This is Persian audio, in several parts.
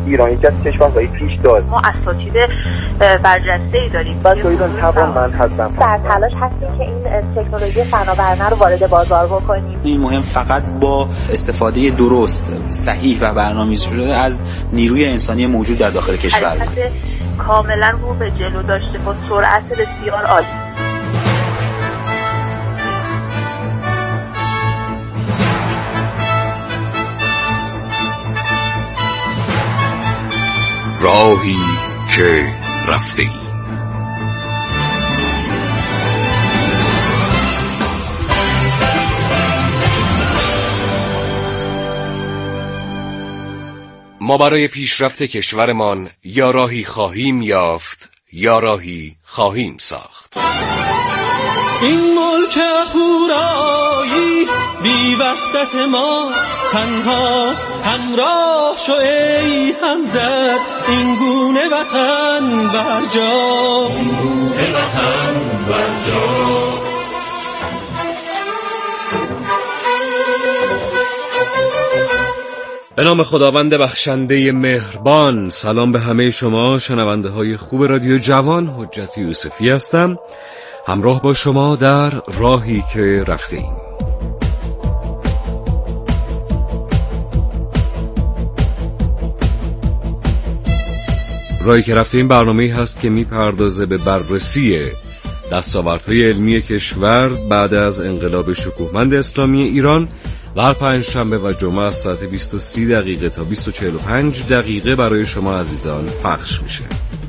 ایران یکی از کشورهای پیشدار. ما اساتید برجسته‌ای داریم. بچه‌ها ایران توانمند هستن. در تلاش هستیم که این تکنولوژی فناورانه رو وارد بازار بکنیم. این مهم فقط با استفاده درست، صحیح و برنامه‌ریزی شده از نیروی انسانی موجود در داخل کشور. حرکت کاملا رو به جلو داشته با سرعت بسیار عالی. راهی که رفته‌ای. ما برای پیشرفت کشورمان یا راهی خواهیم یافت یا راهی خواهیم ساخت. این ملک اهورایی بی وحدت ما تنهاست، همراه شو ای همدرد این گونه وطن برجا، این گونه وطن برجا. به نام خداوند بخشنده مهربان. سلام به همه شما شنونده های خوب رادیو جوان. حجت یوسفی هستم، همراه با شما در راهی که رفته ایم. راهی که رفته ایم برنامه‌ای هست که میپردازه به بررسی دستاوردهای علمی کشور بعد از انقلاب شکوهمند اسلامی ایران. در پنجشنبه و جمعه از ساعت 20:30 تا 20:45 برای شما عزیزان پخش میشه.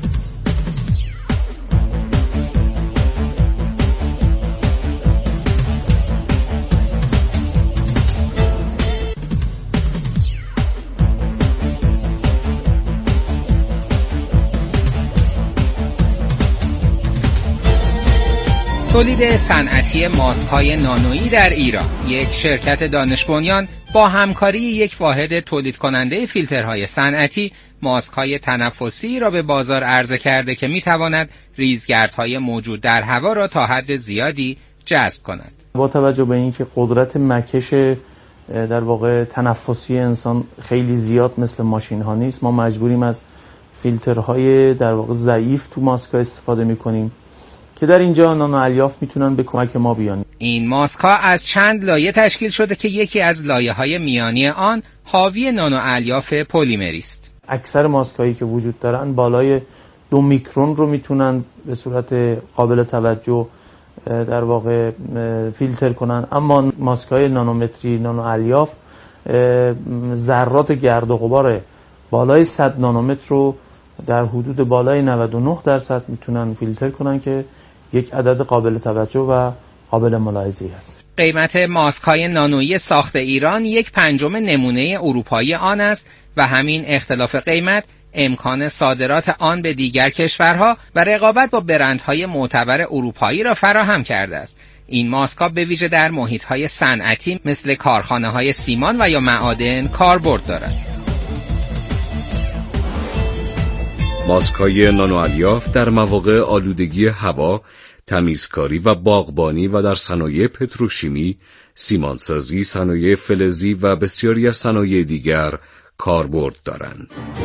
تولید صنعتی ماسک‌های نانویی در ایران. یک شرکت دانش بنیان با همکاری یک واحد تولید کننده فیلترهای صنعتی ماسک‌های تنفسی را به بازار عرضه کرده که می‌تواند ریزگردهای موجود در هوا را تا حد زیادی جذب کند. با توجه به اینکه قدرت مکش در واقع تنفسی انسان خیلی زیاد مثل ماشین‌ها نیست، ما مجبوریم از فیلترهای در واقع ضعیف تو ماسک‌ها استفاده می‌کنیم که در اینجا نانو الیاف میتونن به کمک ما بیان. این ماسک‌ها از چند لایه تشکیل شده که یکی از لایه‌های میانی آن حاوی نانو الیاف پلیمری است. اکثر ماسک‌هایی که وجود دارن بالای 2 میکرون رو میتونن به صورت قابل توجه در واقع فیلتر کنن، اما ماسک‌های نانومتری نانو الیاف ذرات گرد و غبار بالای 100 نانومتر رو در حدود بالای 99% میتونن فیلتر کنن که یک عدد قابل توجه و قابل ملاحظه‌ای هست. قیمت ماسک‌های نانویی ساخت ایران 1/5 نمونه اروپایی آن است و همین اختلاف قیمت امکان صادرات آن به دیگر کشورها و رقابت با برندهای معتبر اروپایی را فراهم کرده است. این ماسک‌ها به ویژه در محیط‌های صنعتی مثل کارخانه‌های سیمان و یا معادن کاربرد دارند. ماسک‌های نانو الیاف در مواقع آلودگی هوا، تمیزکاری و باغبانی و در صنایع پتروشیمی، سیمانسازی، صنایع فلزی و بسیاری از صنایع دیگر کاربرد دارند.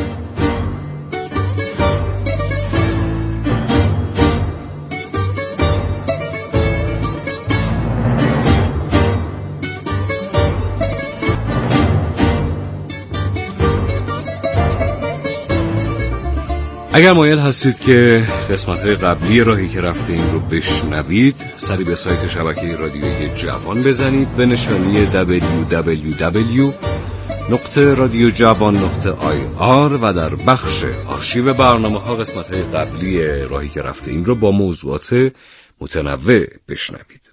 اگر مایل هستید که قسمت‌های قبلی راهی که رفته این رو بشنوید، سری به سایت شبکه رادیویی جوان بزنید به نشانی www.radiojavan.ir و در بخش آرشیو برنامه‌ها قسمت‌های قبلی راهی که رفته این رو با موضوعات متنوع بشنوید.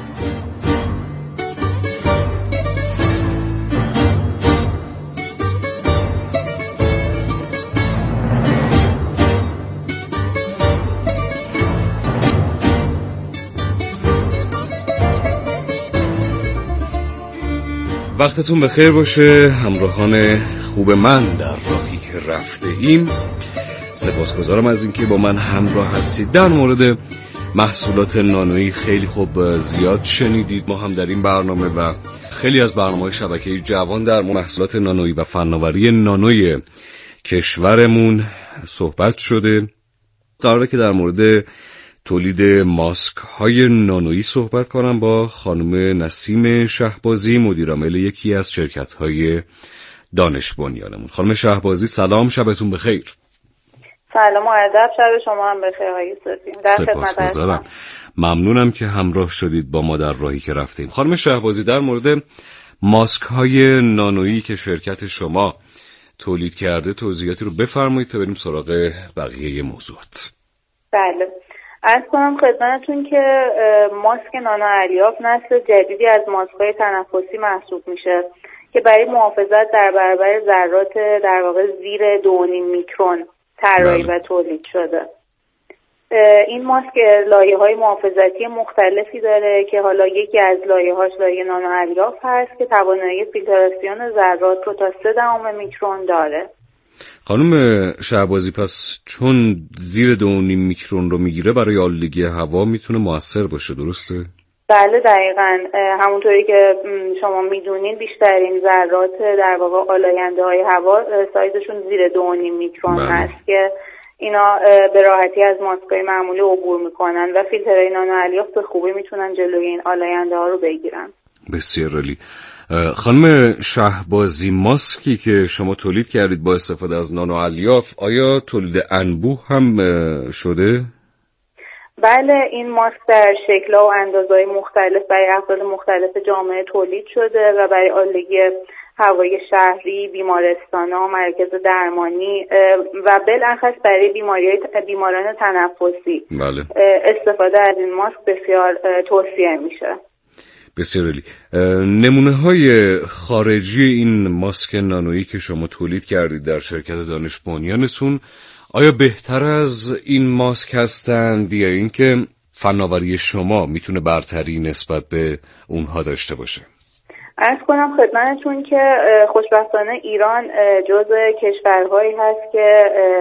وقتتون بخیر باشه همراهان خوب من در راهی که رفته ایم. سپاسگزارم از اینکه با من همراه هستید. در مورد محصولات نانویی خیلی خوب زیاد شنیدید. ما هم در این برنامه و خیلی از برنامه‌های شبکه جوان در محصولات نانویی و فناوری نانوی کشورمون صحبت شده. قراره که در مورد تولید ماسک های نانویی صحبت کنم با خانم نسیم شهبازی، مدیرعامل یکی از شرکت های دانش بنیانمون. خانم شهبازی سلام، شبتون بخیر. سلام و ادب، شب شما هم بخیر آقای صفی. سپاسگزارم. ممنونم که همراه شدید با ما در راهی که رفتیم. خانم شهبازی، در مورد ماسک های نانویی که شرکت شما تولید کرده توضیحاتی رو بفرمایید تا بریم سراغ بقیه موضوعات. بله، عرض کنم خدمتتون که ماسک نانو الیاف نسل جدیدی از ماسک‌های تنفسی محسوب میشه که برای محافظت در برابر ذرات در واقع زیر 2.5 میکرون طراحی و تولید شده. این ماسک لایه‌های محافظتی مختلفی داره که حالا یکی از لایه‌هاش لایه نانو الیاف هست که توانایی فیلتراسیون ذرات رو تا 0.3 میکرون داره. خانم شهبازی، پس چون زیر 2.5 میکرون رو میگیره برای آلودگی هوا میتونه مؤثر باشه، درسته؟ بله دقیقاً، همونطوری که شما میدونین بیشترین ذرات در واقع آلاینده های هوا سایزشون زیر 2.5 میکرون هست که اینا به راحتی از ماسک‌های معمولی عبور میکنن و فیلترهای نانو الیاف به خوبی میتونن جلوی این آلاینده ها رو بگیرن. بسیار عالی. خانم شهبازی، ماسکی که شما تولید کردید با استفاده از نانو الیاف آیا تولید انبوه هم شده؟ بله، این ماسک در شکل‌ها و اندازه‌های مختلف برای افراد مختلف جامعه تولید شده و برای آلودگی هوای شهری، بیمارستان‌ها، مراکز درمانی و بالاخص برای بیماران تنفسی استفاده از این ماسک بسیار توصیه میشه. بسیار عالی. نمونه‌های خارجی این ماسک نانویی که شما تولید کردید در شرکت دانش بنیانتون آیا بهتر از این ماسک هستند یا اینکه فناوری شما میتونه برتری نسبت به اونها داشته باشه؟ عرض کنم خدمتتون که خوشبختانه ایران جزو کشورهایی هست که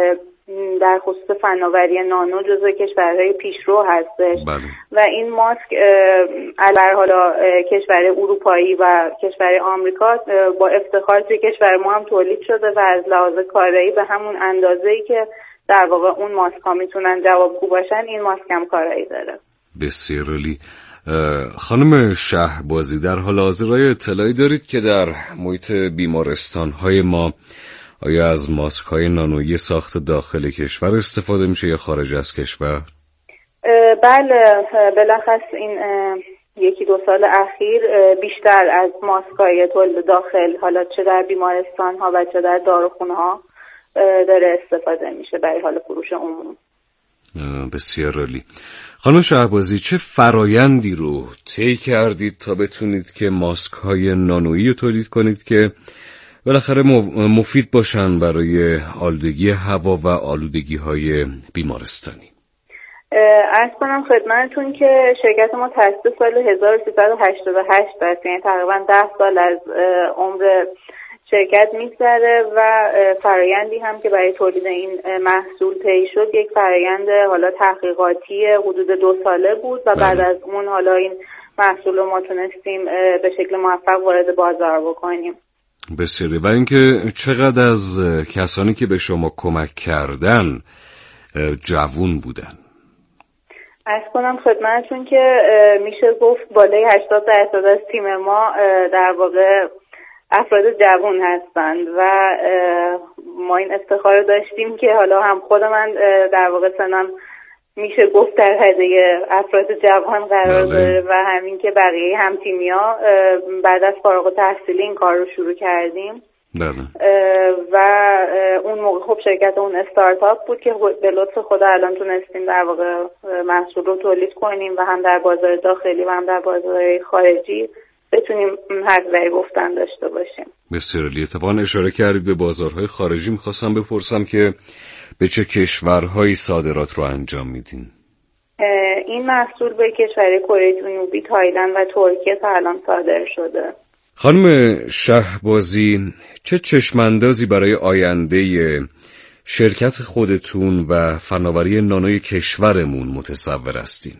در خصوص فناوری نانو جزو کشورهای پیشرو هستش. و این ماسک علاوه حالا کشور اروپایی و کشور آمریکا با افتخار توی کشور ما هم تولید شده و از لحاظ کارایی به همون اندازه‌ای که در واقع اون ماسک ها میتونن جوابگو باشن این ماسک هم کارایی داره. بسیار عالی. خانم شهبازی، در حال حاضر آیا اطلاعی دارید که در محیط بیمارستان‌های ما آیا از ماسک‌های نانویی ساخت داخل کشور استفاده میشه یا خارج از کشور؟ بله، بالاخص این 1-2 سال اخیر بیشتر از ماسک‌های تولید داخل، حالا چه در بیمارستان‌ها و چه در داروخونه‌ها داره استفاده میشه برای حال فروش عمومی. بسیار عالی. خانم شهبازی، چه فرایندی رو طی کردید تا بتونید که ماسک‌های نانویی رو تولید کنید که بالاخره مفید باشن برای آلودگی هوا و آلودگی‌های بیمارستانی؟ عرض کنم خدمتتون که شرکت ما تأسیس سال 1388 است، یعنی تقریبا 10 سال از عمر شرکت میگذره و فرایندی هم که برای تولید این محصول طی شد یک فرایند حالا تحقیقاتی حدود 2 ساله بود و بعد از اون حالا این محصول رو ما تونستیم به شکل موفق وارد بازار بکنیم. بسیاری. و اینکه چقدر از کسانی که به شما کمک کردن جوون بودن؟ عرض کنم خدمتتون که میشه گفت بالای 80% از تیم ما در واقع افراد جوان هستند و ما این افتخار رو داشتیم که حالا هم خود من در واقع سنم میشه گفت در حده افراد جوان قرار داره و همین که بقیه هم تیمیا بعد از فارغ التحصیلی این کار رو شروع کردیم. و اون موقع خب شرکت اون استارتاپ بود که به لطف خدا الان تونستیم در واقع محصول رو تولید کنیم و هم در بازار داخلی و هم در بازار خارجی بتونیم حرفی گفتن داشته باشیم. بسیار عالی. اتفاقاً اشاره کردید به بازارهای خارجی. می‌خواستم بپرسم که به چه کشورهایی صادرات رو انجام میدین؟ این محصول به کشور کره جنوبی، تایلند و ترکیه تا الان صادر شده. خانم شهبازی، چه چشماندازی برای آینده شرکت خودتون و فناوری نانوی کشورمون متصور هستین؟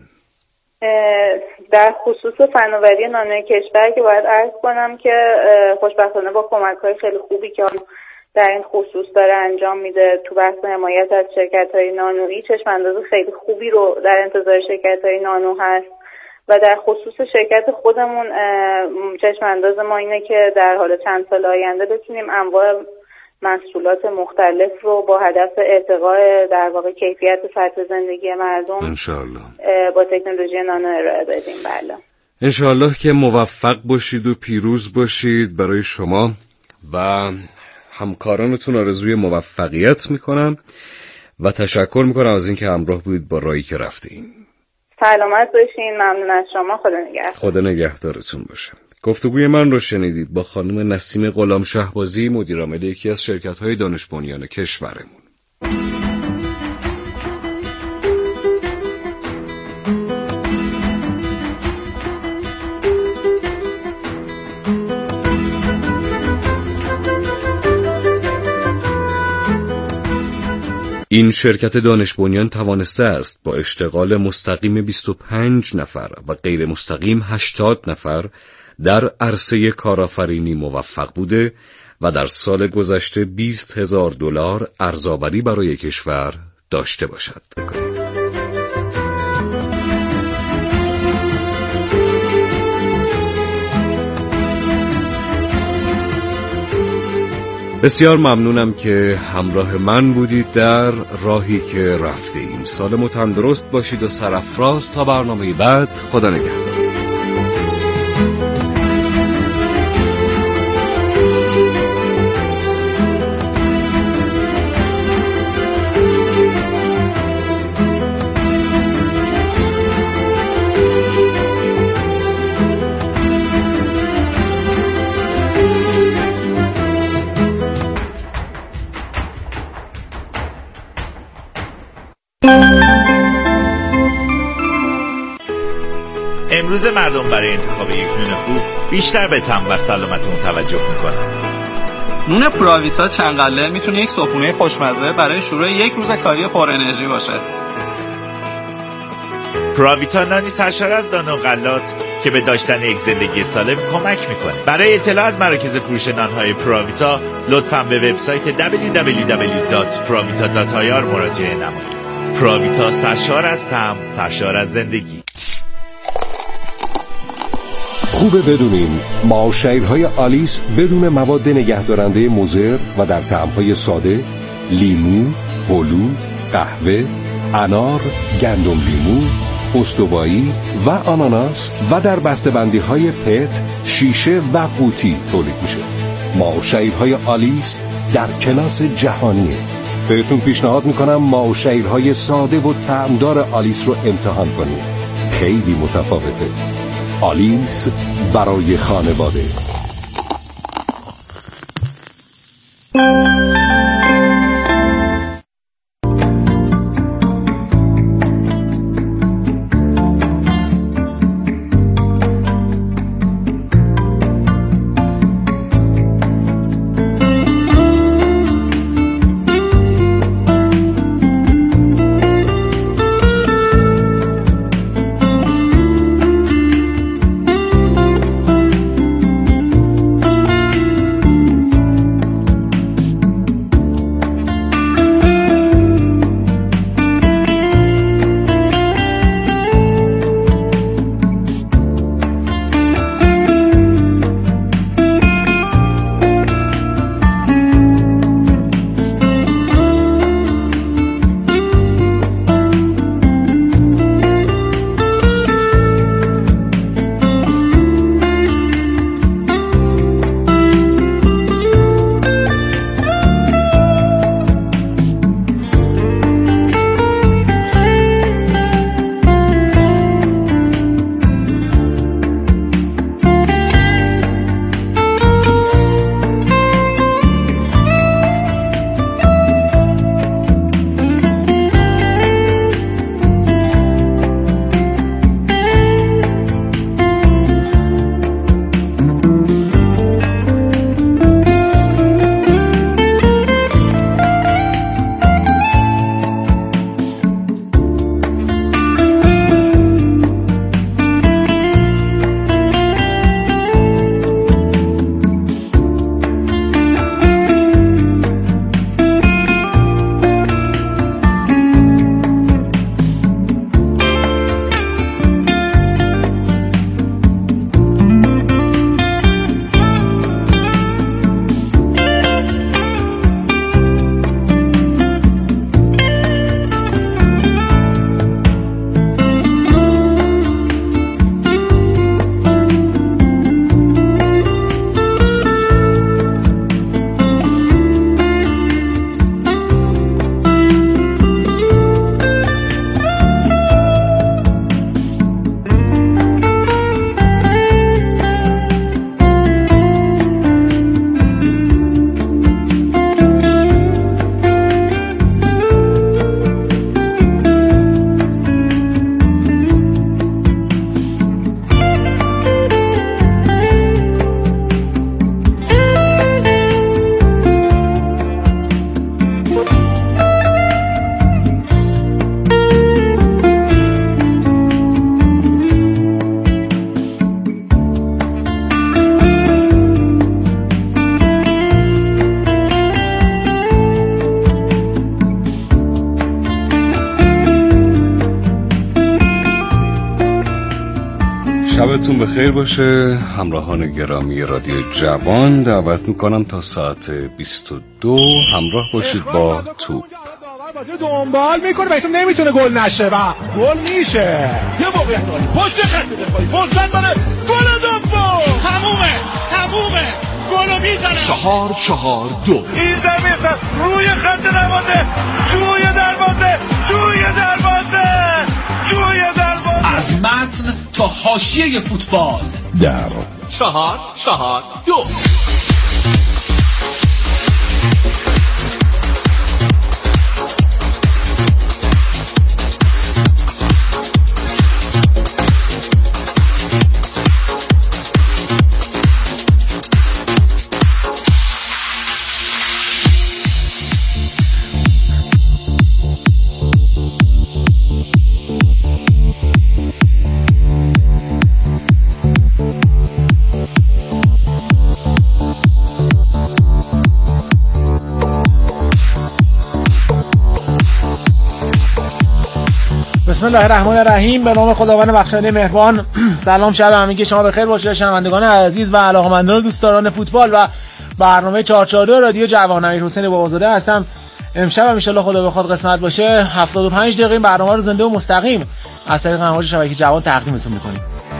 در خصوص فناوری نانوی کشور که باید عرض کنم که خوشبختانه با کمک‌های خیلی خوبی که در این خصوص داره انجام میده تو بحث حمایت از شرکت‌های نانویی. چشم‌انداز خیلی خوبی رو در انتظار شرکت‌های نانو هست و در خصوص شرکت خودمون چشم‌انداز ما اینه که در حال چند سال آینده بتونیم انواع محصولات مختلف رو با هدف ارتقاء در واقع کیفیت سطح زندگی مردم انشالله با تکنولوژی نانو ارائه بدیم. بله انشالله که موفق باشید و پیروز باشید. برای شما و همکارانتون آرزوی موفقیت میکنم و تشکر میکنم از اینکه همراه بودید با راهی که رفتیم. سلامت باشین. ممنون از شما. خدا نگهدار. خدا نگهدارتون باشه. گفتگوی من رو شنیدید با خانم نسیم غلام شهبازی، مدیر عامل یکی از شرکت‌های دانش بنیان کشورمون. این شرکت دانش بنیان توانسته است با اشتغال مستقیم 25 نفر و غیر مستقیم 80 نفر در عرصه کارآفرینی موفق بوده و در سال گذشته $20,000 ارزآوری برای کشور داشته باشد. بسیار ممنونم که همراه من بودید در راهی که رفتیم. سالم و تندرست باشید و سرافراز تا برنامه بعد. خدا نگهدار. امروز مردم برای انتخاب یک نون خوب بیشتر به طعم و سلامتون توجه میکنند. نون پراویتا چنگله میتونه یک صبحونه خوشمزه برای شروع یک روز کاری پر انرژی باشه. پراویتا نانی سرشار از دانه و غلات که به داشتن یک زندگی سالم کمک میکنه. برای اطلاع از مراکز فروش نانهای پراویتا لطفاً به وبسایت www.pravita.ir مراجعه نمایید. پراویتا سرشار از طعم، سرشار از زندگی. خوبه بدونین معاشرهای آلیس بدون مواد نگهدارنده مضر و در طعم‌های ساده، لیمو، هلو، قهوه، انار، گندم لیمو، استوایی و آناناس و در بسته‌بندی‌های پت، شیشه و قوطی تولید میشه. معاشرهای آلیس در کلاس جهانیه. بهتون پیشنهاد میکنم معاشرهای ساده و طعمدار آلیس رو امتحان کنید. خیلی متفاوته. آلیس برای خانواده. روزتون بخیر باشه همراهان گرامی رادیو جوان. دعوت میکنم تا ساعت 22 همراه باشید با توپ. دنبال میکنه بهتون نمیتونه گل نشه و گل میشه. یه موقعیت داری پشت خط دفاعی فرصت داره گل دوم تمومه گل میزنه 4-4-2 این زمین روی خط دروازه توی دروازه از متن تا حاشیه فوتبال در 4-4-2. بسم الله الرحمن الرحیم. به نام خداوند بخشنده مهربان. سلام شب همگی شما بخیر باشه شنوندگان عزیز و علاقه‌مندان و دوستداران فوتبال و برنامه 442 رادیو جوان. امیرحسین بابازاده هستم. امشب ان شاء الله خدا بخواد قسمت باشه 75 دقیقه این برنامه رو زنده و مستقیم از طریق امواج شبکه جوان تقدیمتون می‌کنیم.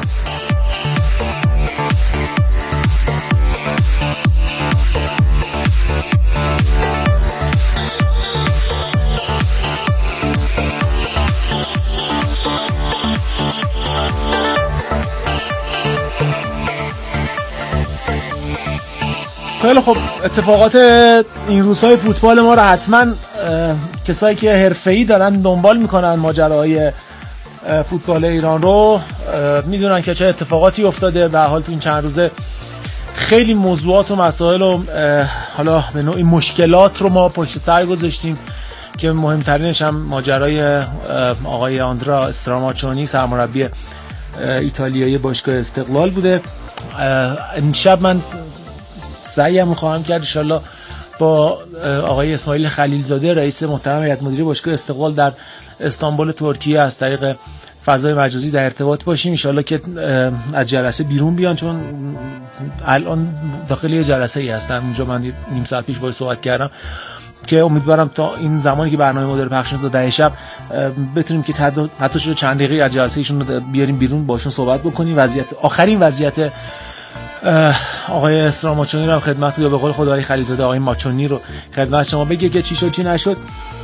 خیلی خب، اتفاقات این روزهای فوتبال ما رو حتما کسایی که حرفه‌ای دارن دنبال میکنن ماجراهای فوتبال ایران رو میدونن که چه اتفاقاتی افتاده. به حال تو این چند روزه خیلی موضوعات و مسائل و حالا به نوعی مشکلات رو ما پشت سر گذاشتیم که مهمترینش هم ماجرای آقای آندرا استراماچونی سرمربی ایتالیایی باشگاه استقلال بوده. امشب من سعیم خواهم کرد انشالله با آقای اسماعیل خلیلزاده رئیس محترم هیئت مدیره باشگاه استقلال در استانبول ترکیه از طریق فضای مجازی در ارتباط باشیم انشالله که از جلسه بیرون بیان، چون الان داخل یه جلسه ای هستن اونجا. من نیم ساعت پیش باهاش صحبت کردم که امیدوارم تا این زمانی که برنامه ما داره پخش شد تا 10 شب بتونیم که حتی شده چند دقیقه از جلسه ایشون رو بیاریم بیرون باشون صحبت بکنیم. آخرین وضعیت آقای استراماچونی رو خدمت یا به قول خدای خلیلزاده آقای ماچونی رو خدمت شما بگه که چی شد چی نشد.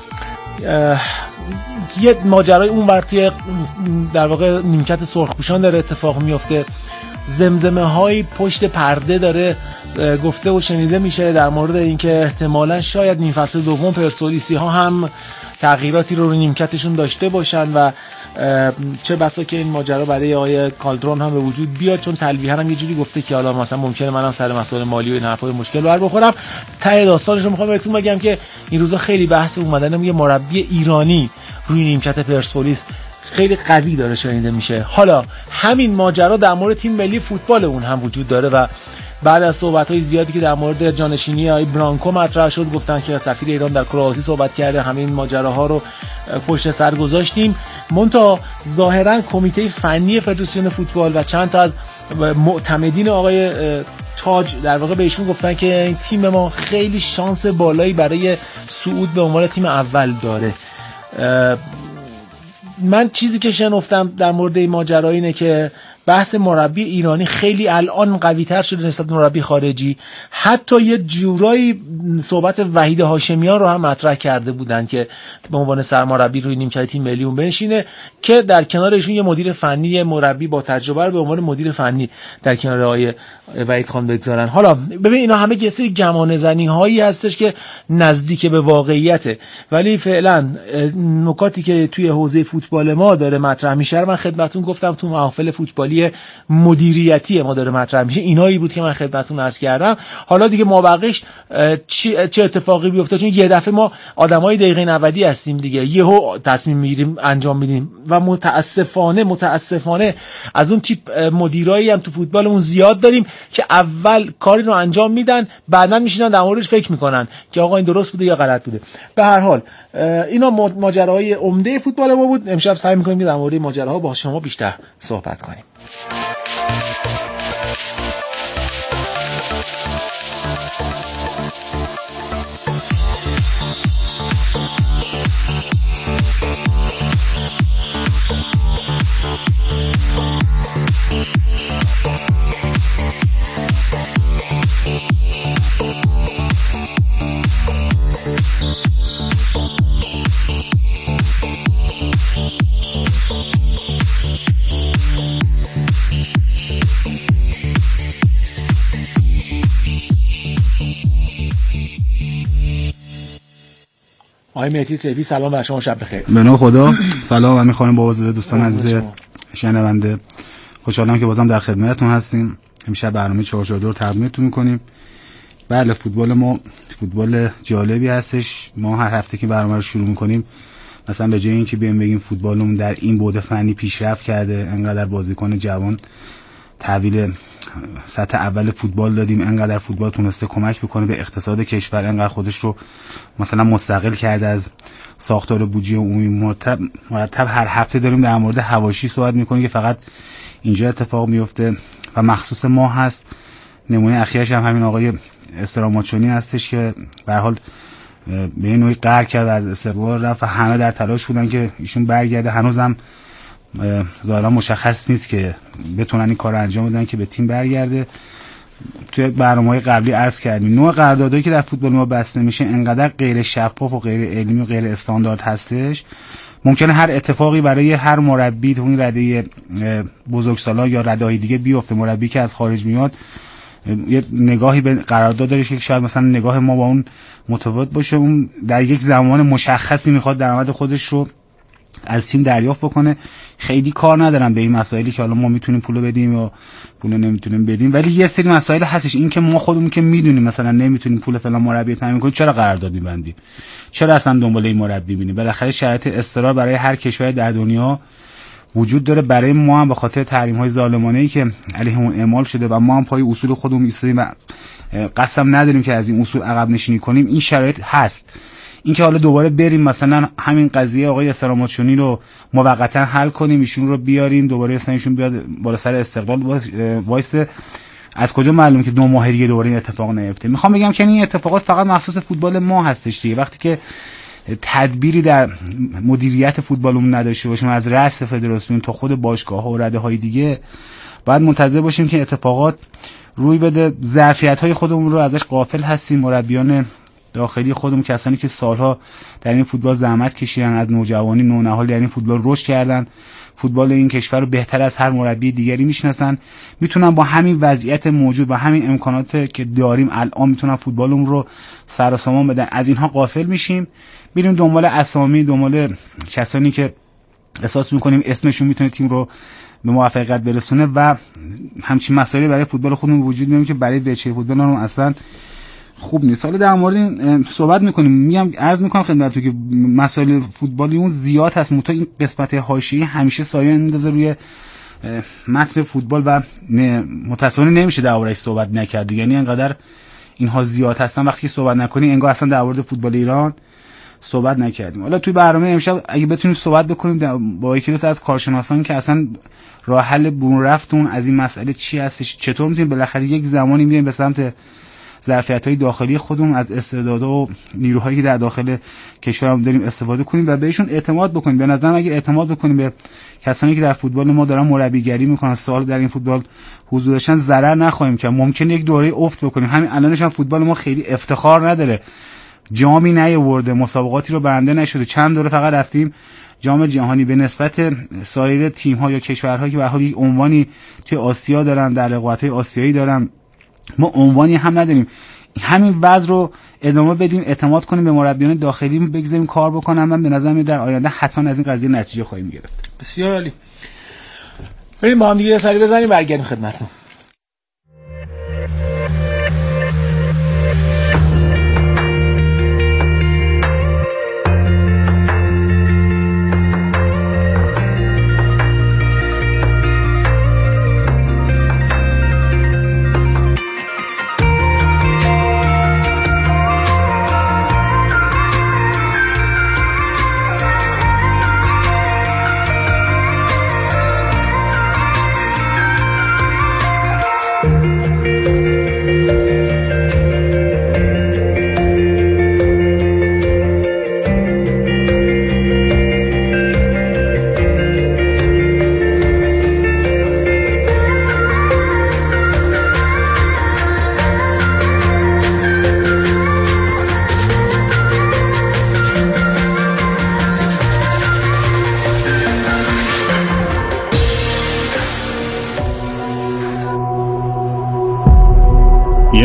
یه ماجرای اون ور توی در واقع نیمکت سرخپوشان داره اتفاق میفته. زمزمه های پشت پرده داره گفته و شنیده میشه در مورد اینکه احتمالاً شاید نیم فصل دوم پرسپولیسی ها هم تغییراتی رو نیمکتشون داشته باشن و چه بسا که این ماجرا برای آقای کالدرون هم به وجود بیاد، چون تلویحا هم یه جوری گفته که حالا مثلا ممکنه منم سر مسائل مالی و این حرفای مشکل بر بخورم. ته داستانش رو میخوام بهتون بگم که این روزا خیلی بحث اومدن یه مربی ایرانی روی نیمکت پرسپولیس خیلی قوی داره شنیده میشه. حالا همین ماجرا در مورد تیم ملی فوتبال اون هم وجود داره و بعد از صحبت‌های زیادی که در مورد جانشینی آقای برانکو مطرح شد گفتن که سفیر ایران در کرواسی صحبت کرده، همین ماجراها رو پشت سر گذاشتیم. منتها ظاهراً کمیته فنی فدراسیون فوتبال و چند تا از معتمدین آقای تاج در واقع بهشون گفتن که این تیم ما خیلی شانس بالایی برای صعود به عنوان تیم اول داره. من چیزی که شنفتم در مورد این ماجرا اینه که بحث مربی ایرانی خیلی الان قوی‌تر شده نسبت به مربی خارجی. حتی یه جورایی صحبت وحید هاشمیان رو هم مطرح کرده بودن که به عنوان سرمربی روی نیمکت تیم ملی اون بنشینه که در کنارشون یه مدیر فنی مربی با تجربه رو به عنوان مدیر فنی در کنار آقای وحید خان بگذارن. حالا ببین اینا همه یه سری گمانه‌زنی هایی هستش که نزدیک به واقعیته، ولی فعلا نکاتی که توی حوزه فوتبال ما داره مطرح میشه من خدمتتون گفتم تو محافل فوتبالی مدیریتی ما داره مطرح میشه. اینایی بود که من خدمتتون عرض کردم. حالا دیگه مابقیش چه اتفاقی بیفته، چون یه دفعه ما آدمای دقیقه 90 هستیم دیگه، یهو تصمیم میگیریم انجام میدیم و متاسفانه از اون تیپ مدیرایی هم تو فوتبالمون زیاد داریم که اول کاری رو انجام میدن بعداً میشینن در موردش فکر میکنن که آقا این درست بوده یا غلط بوده. به هر حال اینا ماجراهای عمده فوتبال ما بود. امشب سعی میکنیم در مورد ماجراها با شما بیشتر صحبت کنیم. آقای مهدی سیفی سلام بر شما، شب بخیر. به نام خدا. سلام و میخوام با حضور دوستان عزیز شنونده، خوشحالم که بازم در خدمتتون هستیم. امشب برنامه 442 رو تقدیمتون میکنیم. بله، فوتبال ما فوتبال جالبی هستش. ما هر هفته که برنامه رو شروع میکنیم مثلا به جای اینکه بیایم بگیم فوتبالمون در این بعد فنی پیشرفت کرده، انقدر بازیکن جوان تحویل سطح اول فوتبال دادیم، انقدر فوتبال تونسته کمک بکنه به اقتصاد کشور، انقدر خودش رو مثلا مستقل کرده از ساختار بودجه عمومی، مرتب هر هفته داریم در مورد حواشی صحبت میکنیم که فقط اینجا اتفاق میفته و مخصوص ما هست. نمونه اخیرش هم همین آقای استراماچونی هستش که به هر حال به نوعی قهر کرد، از استقلال رفت و همه در تلاش بودن که ایشون برگرده. هنوزم ظاهرا مشخص نیست که بتونن این کار رو انجام بدن که به تیم برگرده. توی برنامه‌های قبلی عرض کردیم نوع قراردادایی که در فوتبال ما بسته میشه انقدر غیر شفاف و غیر علمی و غیر استاندارد هستش، ممکنه هر اتفاقی برای هر مربی تو این رده بزرگسالان یا رده‌های دیگه بیفته. مربی که از خارج میاد یه نگاهی به قرارداد داره که شاید مثلا نگاه ما با اون متفاوت باشه، اون در یک زمان مشخصی میخواد درآمد خودش رو از تیم دریافت بکنه. خیلی کار ندارم به این مسائلی که حالا ما میتونیم پولو بدیم یا پولو نمیتونیم بدیم، ولی یه سری مسائل هستش. این که ما خودمون که میدونیم مثلا نمیتونیم پول فلان مربی تامین کنیم، چرا قرارداد می‌بندیم؟ چرا اصلا دنبال این مربی می‌بینیم؟ بالاخره شرایط اضطرار برای هر کشور در دنیا وجود داره. برای ما هم به خاطر تحریم‌های ظالمانه‌ای که علیهمون اعمال شده و ما هم پای اصول خودمون ایستادیم و قسم نداریم که از این اصول عقب نشینی کنیم، این شرایط هست. اینکه حالا دوباره بریم مثلا همین قضیه آقای استراماچونی رو موقتا حل کنیم، ایشون رو بیاریم دوباره مثلا ایشون بیاد بالا سر استقلال وایسه، از کجا معلومه که 2 ماه دیگه دوباره این اتفاق نیفته؟ میخوام بگم که این اتفاقات فقط مخصوص فوتبال ما هستش دیگه. وقتی که تدبیری در مدیریت فوتبالمون نداشته باشیم، از رأس فدراسیون تا خود باشگاه‌ها و رده‌های دیگه، باید منتظر باشیم که اتفاقات روی بده. ظرفیت‌های خودمون رو ازش غافل هستیم. مربیان داخلی خودمون، کسانی که سالها در این فوتبال زحمت کشیدن، از نوجوانی نونهال در این فوتبال رشد کردن، فوتبال این کشور رو بهتر از هر مربی دیگری میشناسن، میتونن با همین وضعیت موجود و همین امکانات که داریم الان میتونن فوتبالمون رو سر و سامان بدن. از اینها غافل میشیم، میریم دنبال اسامی، دنبال کسانی که احساس میکنیم اسمشون میتونه تیم رو به موفقیت برسونه و همچین مسائلی برای فوتبال خودمون وجود میاره که برای بچه فوتبال هم اصلا خوب نیست. حالا در مورد این صحبت میکنیم. میگم عرض میکنم خدمتتون که مسائل فوتبالی اون زیاد هست، منتها این قسمت حاشیه‌ای همیشه سایه میندازه روی متن فوتبال و متأسفانه نمیشه درباره‌اش صحبت نکرد. یعنی انقدر اینها زیاد هستن وقتی که صحبت نکنی انگار اصلا در مورد فوتبال ایران صحبت نکردیم. حالا توی برنامه امشب اگه بتونیم صحبت بکنیم با یکی دو تا از کارشناسان که اصلا راه حل برون رفتون از این مسئله چی هستش، چطور میتونیم بالاخره یک زمانی بیایم به سمت ظرفیت‌های داخلی خودمون، از استعدادها و نیروهایی که در داخل کشورمون داریم استفاده کنیم و بهشون اعتماد بکنیم. به نظرم اگه اعتماد بکنیم به کسانی که در فوتبال ما دارن مربیگری میکنن، سال در این فوتبال حضور داشتن، ضرر نخواهیم که ممکنه یک دوره افت بکنیم. همین الانش هم فوتبال ما خیلی افتخار نداره، جامی نیاورده، مسابقاتی رو برنده نشده، چند دوره فقط رفتیم جام جهانی. به نسبت سایر تیم‌ها یا کشورهایی که به هر حال یک عنوانی توی آسیا دارن، در رقابت‌های آسیایی دارن، ما عنوانی هم نداریم. همین وضع رو ادامه بدیم، اعتماد کنیم به مربیان داخلی، بگذاریم کار بکنن. من به نظر میاد در آینده حتما از این قضیه نتیجه خواهیم گرفت. بسیار عالی. بریم با هم دیگه سری بزنیم برگردیم خدمتتون.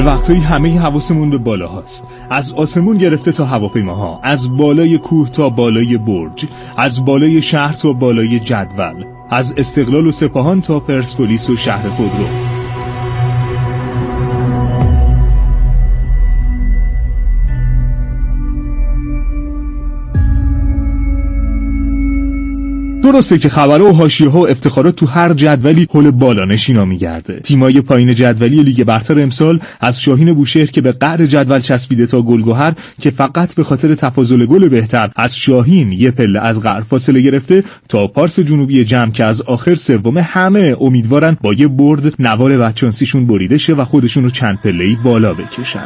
یه وقتایی همه حواسمون به بالا هست، از آسمون گرفته تا هواپیماها، از بالای کوه تا بالای برج، از بالای شهر تا بالای جدول، از استقلال و سپاهان تا پرسپولیس و شهر خودرو. درسته که خبرها و حاشیه‌ها و افتخارات تو هر جدولی حول بالانشینا میگرده. تیمای پایین جدولی لیگ برتر امسال از شاهین بوشهر که به قعر جدول چسبیده تا گلگهر که فقط به خاطر تفاضل گل بهتر از شاهین یه پله از قعر فاصله گرفته تا پارس جنوبی جم که از آخر سوم، همه امیدوارن با یه برد نوار بچانسیشون بریده شه و خودشون رو چند پله‌ای بالا بکشن.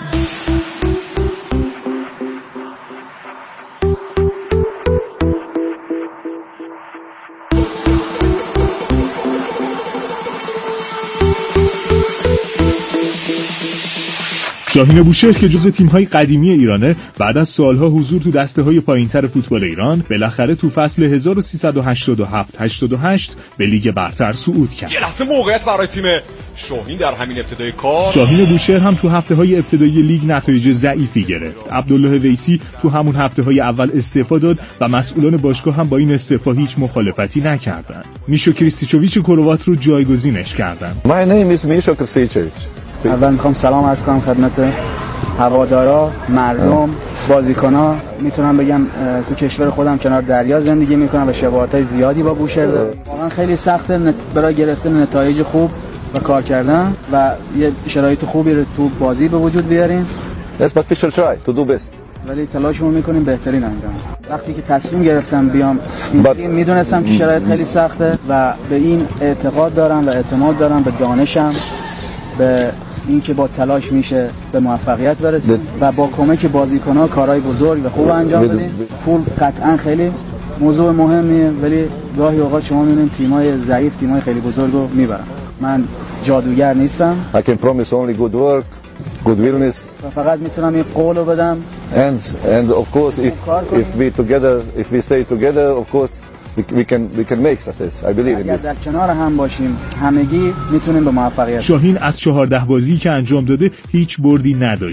شاهین بوشهر که جزو تیم‌های قدیمی ایرانه، بعد از سالها حضور تو دسته‌های پایین‌تر فوتبال ایران، بالاخره تو فصل 1387-88 به لیگ برتر صعود کرد. یه لحظه موقعیت برای تیم شاهین در همین ابتدای کار. شاهین بوشهر هم تو هفته‌های ابتدایی لیگ نتایج ضعیفی گرفت. عبدالله ویسی تو همون هفته‌های اول استعفا داد و مسئولان باشگاه هم با این استعفا هیچ مخالفتی نکردند. میشو کریستیچوویچ کروات رو جایگزینش کردند. My name is Misho Krstičević. اول میخوام سلام عرض کنم خدمت هوادارا، مردم، بازیکن‌ها. میتونم بگم تو کشور خودم کنار دریا زندگی میکنم و شباهت‌های زیادی با بوشهر دارم. واقعا خیلی سخته برای گرفتن نتایج خوب و کار کردن و یه شرایط خوبی رو تو بازی به وجود بیاریم. Yes, but we shall try to do best. ولی تلاشمون میکنیم بهترین انجام. وقتی که تصمیم گرفتم بیام این میدونستم که شرایط خیلی سخته و به این اعتقاد دارم و اعتماد دارم به دانشم، به این که با تلاش میشه به موفقیت برسیم و با کمک بازیکن‌ها کارهای بزرگ و خوب انجام بدیم. پول قطعا خیلی موضوع مهمیه، ولی گاهی اوقات شما می‌بینید تیم‌های ضعیف تیم‌های خیلی بزرگ رو میبرن. من جادوگر نیستم. I can promise only good work, good willingness. و فقط میتونم این قولو بدم. And of course if we stay together, of course we can make success. I believe in this. اگر در کنار هم باشیم همگی میتونیم به موفقیت. شاهین از 14 بازی که انجام داده هیچ بردی نداشت.